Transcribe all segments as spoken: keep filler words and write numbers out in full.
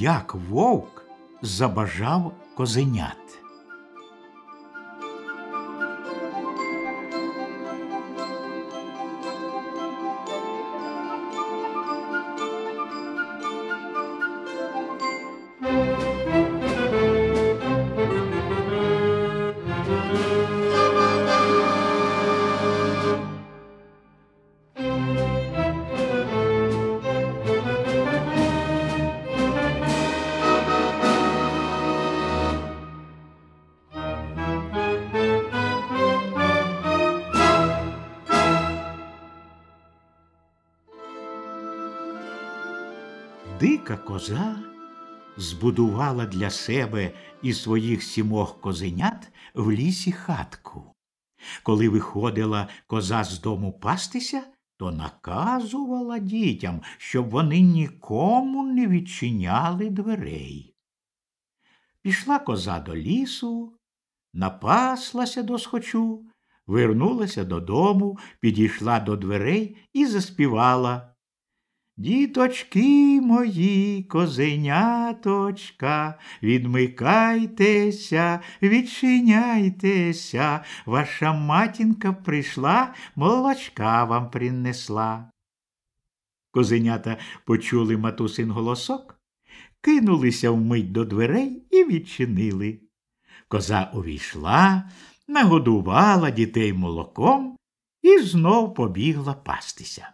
як вовк забажав козенят. Дика коза збудувала для себе і своїх сімох козенят в лісі хатку. Коли виходила коза з дому пастися, то наказувала дітям, щоб вони нікому не відчиняли дверей. Пішла коза до лісу, напаслася досхочу, вернулася додому, підійшла до дверей і заспівала: «Діточки мої, козеняточка, відмикайтеся, відчиняйтеся, ваша матінка прийшла, молочка вам принесла». Козенята почули матусин голосок, кинулися вмить до дверей і відчинили. Коза увійшла, нагодувала дітей молоком і знов побігла пастися.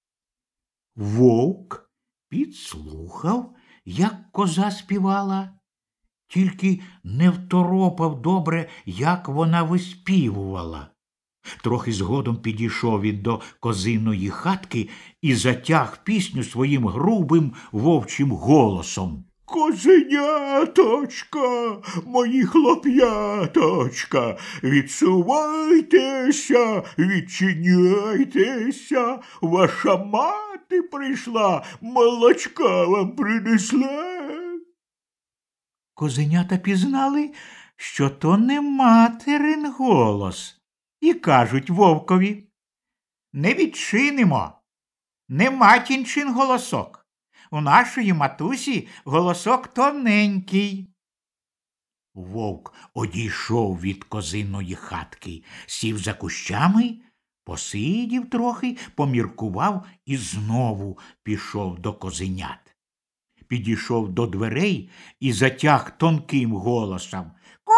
Вовк підслухав, як коза співала, тільки не второпав добре, як вона виспівувала. Трохи згодом підійшов він до козиної хатки і затяг пісню своїм грубим вовчим голосом. «Козеняточка, мої хлоп'яточка, відсувайтеся, відчиняйтеся, ваша мати прийшла, молочка вам принесла». Козенята пізнали, що то не материн голос, і кажуть вовкові: «Не відчинимо, не матінчин голосок. У нашої матусі голосок тоненький». Вовк одійшов від козиної хатки, сів за кущами, посидів трохи, поміркував і знову пішов до козенят. Підійшов до дверей і затяг тонким голосом: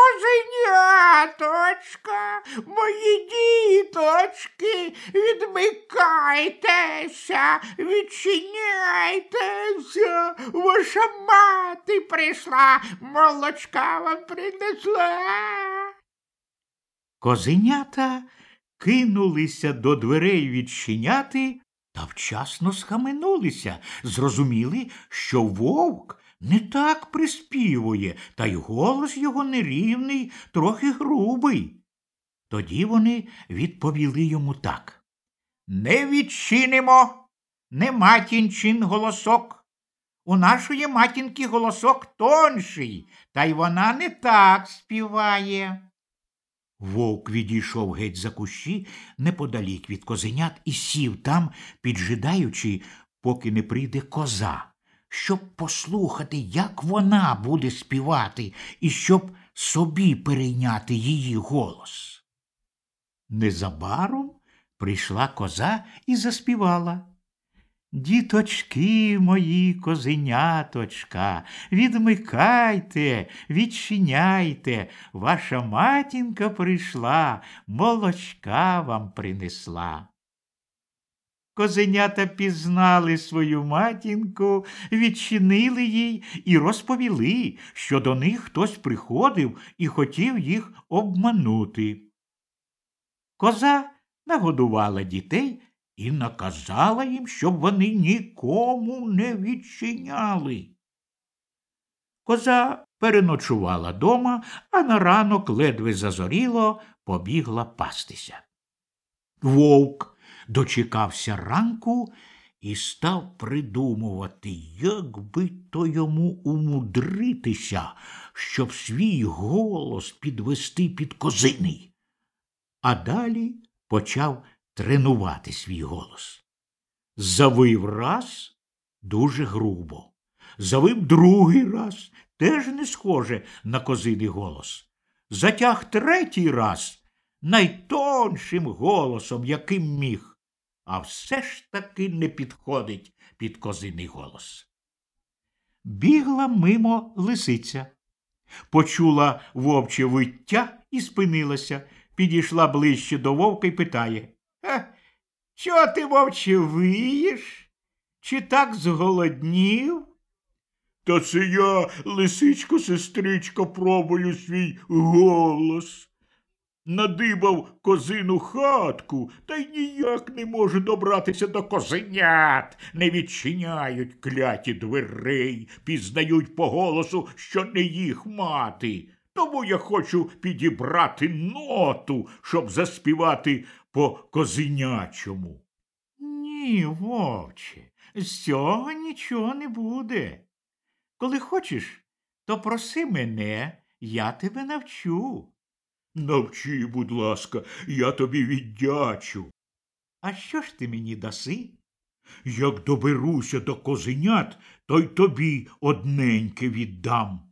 «Козеняточка, мої діточки, відмикайтеся, відчиняйтеся, ваша мати прийшла, молочка вам принесла». Козенята кинулися до дверей відчиняти та вчасно схаменулися, зрозуміли, що вовк не так приспівує, та й голос його нерівний, трохи грубий. Тоді вони відповіли йому так: «Не відчинимо, не матінчин голосок. У нашої матінки голосок тонший, та й вона не так співає». Вовк відійшов геть за кущі неподалік від козенят і сів там, піджидаючи, поки не прийде коза, щоб послухати, як вона буде співати, і щоб собі перейняти її голос. Незабаром прийшла коза і заспівала: «Діточки мої, козеняточка, відмикайте, відчиняйте, ваша матінка прийшла, молочка вам принесла». Козенята пізнали свою матінку, відчинили їй і розповіли, що до них хтось приходив і хотів їх обманути. Коза нагодувала дітей і наказала їм, щоб вони нікому не відчиняли. Коза переночувала дома, а на ранок, ледве зазоріло, побігла пастися. Вовк дочекався ранку і став придумувати, як би то йому умудритися, щоб свій голос підвести під козиний. А далі почав тренувати свій голос. Завив раз дуже грубо, Завив другий раз, теж не схоже на козиний голос. Затяг третій раз найтоншим голосом, яким міг, а все ж таки не підходить під козиний голос. Бігла мимо лисиця. Почула вовче виття і спинилася. Підійшла ближче до вовка і питає: «Ха, чого ти, вовче, виєш? Чи так зголоднів?» «Та це я, лисичко, сестричко, пробую свій голос. Надибав козину хатку, та й ніяк не можу добратися до козенят. Не відчиняють кляті дверей, пізнають по голосу, що не їх мати. Тому я хочу підібрати ноту, щоб заспівати по козенячому». «Ні, вовче, з цього нічого не буде. Коли хочеш, то проси мене, я тебе навчу». «Навчи, будь ласка, я тобі віддячу». «А що ж ти мені даси?» «Як доберуся до козенят, то й тобі одненьке віддам».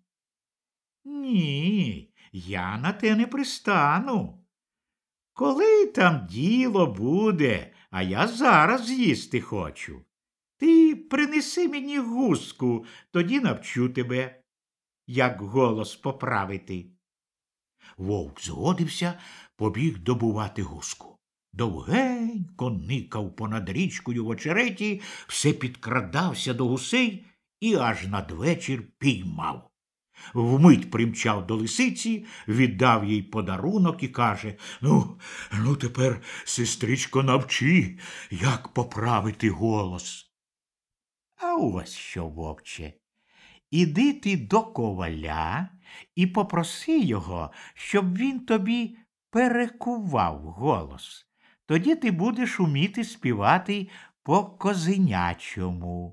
«Ні, я на те не пристану. Коли там діло буде, а я зараз з'їсти хочу. Ти принеси мені гуску, тоді навчу тебе, як голос поправити». Вовк згодився, побіг добувати гуску. Довгенько никав понад річкою в очереті, все підкрадався до гусей і аж надвечір піймав. Вмить примчав до лисиці, віддав їй подарунок і каже: «Ну, ну тепер, сестричко, навчи, як поправити голос». «А у вас що, вовче? Іди ти до коваля і попроси його, щоб він тобі перекував голос. Тоді ти будеш уміти співати по козенячому».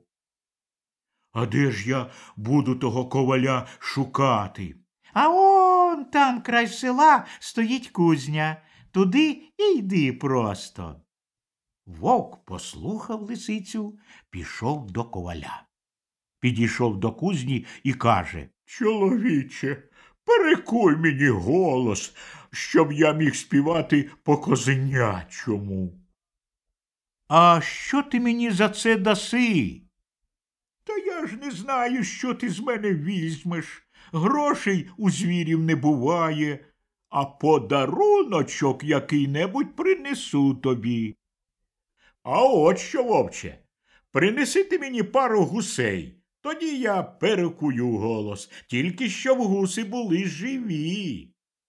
«А де ж я буду того коваля шукати?» «А он там край села стоїть кузня. Туди і йди просто». Вовк послухав лисицю, пішов до коваля. Підійшов до кузні і каже: «Чоловіче, перекуй мені голос, щоб я міг співати по козенячому». «А що ти мені за це даси?» «Та я ж не знаю, що ти з мене візьмеш. Грошей у звірів не буває, а подаруночок який-небудь принесу тобі». «А от що, вовче, принеси ти мені пару гусей, тоді я перекую голос, тільки щоб гуси були живі».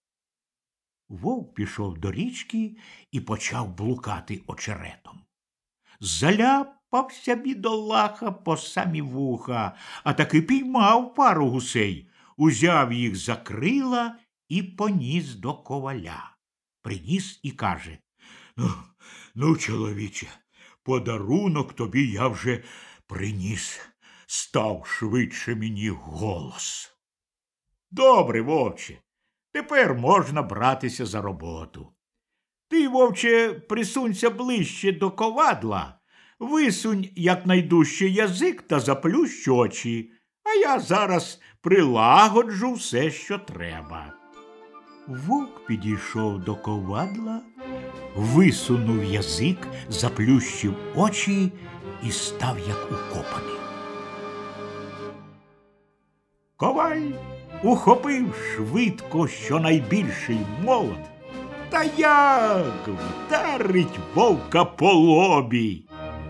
Вовк пішов до річки і почав блукати очеретом. Заляпався бідолаха по самі вуха, а таки піймав пару гусей, узяв їх за крила і поніс до коваля. Приніс і каже: «Ну, ну, чоловіче, подарунок тобі я вже приніс. Став швидше мені голос». «Добре, вовче, тепер можна братися за роботу. Ти, вовче, присунься ближче до ковадла, висунь якнайдужче язик та заплющ очі, а я зараз прилагоджу все, що треба». Вовк підійшов до ковадла, висунув язик, заплющив очі і став як укопаний. Коваль ухопив швидко щонайбільший молот, та як вдарить вовка по лобі.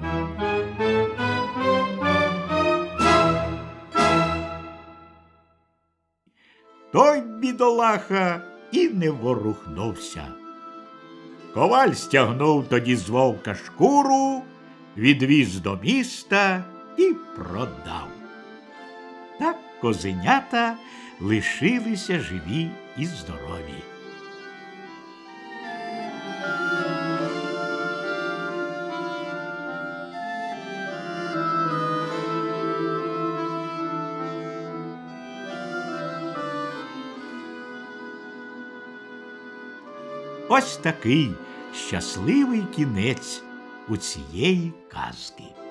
Той бідолаха і не ворухнувся. Коваль стягнув тоді з вовка шкуру, відвіз до міста і продав. Так козенята лишилися живі і здорові. Ось такий щасливий кінець у цієї казки.